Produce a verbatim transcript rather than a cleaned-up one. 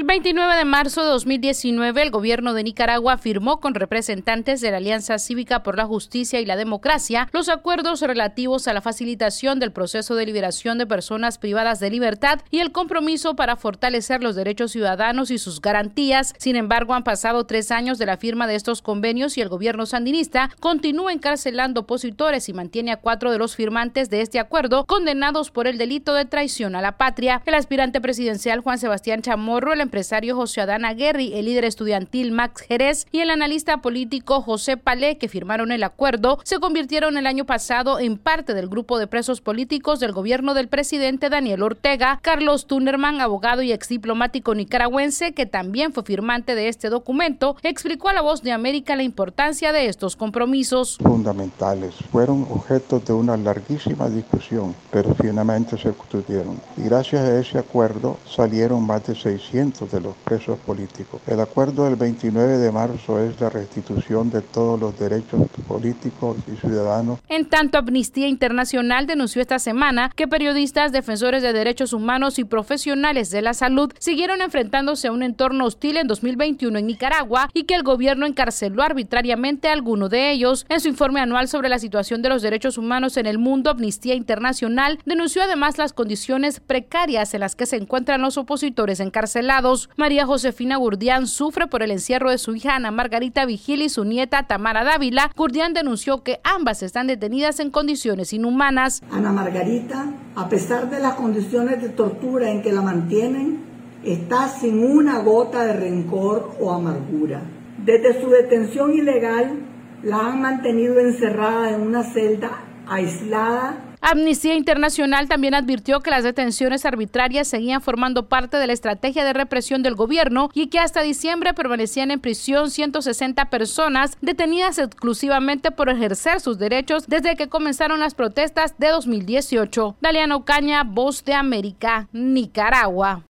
El veintinueve de marzo de dos mil diecinueve, el gobierno de Nicaragua firmó con representantes de la Alianza Cívica por la Justicia y la Democracia los acuerdos relativos a la facilitación del proceso de liberación de personas privadas de libertad y el compromiso para fortalecer los derechos ciudadanos y sus garantías. Sin embargo, han pasado tres años de la firma de estos convenios y el gobierno sandinista continúa encarcelando opositores y mantiene a cuatro de los firmantes de este acuerdo condenados por el delito de traición a la patria. El aspirante presidencial Juan Sebastián Chamorro, el empresario José Adán Aguerri, el líder estudiantil Max Jerez y el analista político José Palé, que firmaron el acuerdo, se convirtieron el año pasado en parte del grupo de presos políticos del gobierno del presidente Daniel Ortega. Carlos Tunnerman, abogado y exdiplomático nicaragüense, que también fue firmante de este documento, explicó a La Voz de América la importancia de estos compromisos. Fundamentales, fueron objeto de una larguísima discusión, pero finalmente se obtuvieron. Y gracias a ese acuerdo salieron más de seiscientos de los presos políticos. El acuerdo del veintinueve de marzo es la restitución de todos los derechos políticos y ciudadanos. En tanto, Amnistía Internacional denunció esta semana que periodistas, defensores de derechos humanos y profesionales de la salud siguieron enfrentándose a un entorno hostil en dos mil veintiuno en Nicaragua y que el gobierno encarceló arbitrariamente a alguno de ellos. En su informe anual sobre la situación de los derechos humanos en el mundo, Amnistía Internacional denunció además las condiciones precarias en las que se encuentran los opositores encarcelados. María Josefina Gurdián sufre por el encierro de su hija Ana Margarita Vigil y su nieta Tamara Dávila. Gurdián denunció que ambas están detenidas en condiciones inhumanas. Ana Margarita, a pesar de las condiciones de tortura en que la mantienen, está sin una gota de rencor o amargura. Desde su detención ilegal, la han mantenido encerrada en una celda aislada. Amnistía Internacional también advirtió que las detenciones arbitrarias seguían formando parte de la estrategia de represión del gobierno y que hasta diciembre permanecían en prisión ciento sesenta personas detenidas exclusivamente por ejercer sus derechos desde que comenzaron las protestas de dos mil dieciocho. Daliana Ocaña, Voz de América, Nicaragua.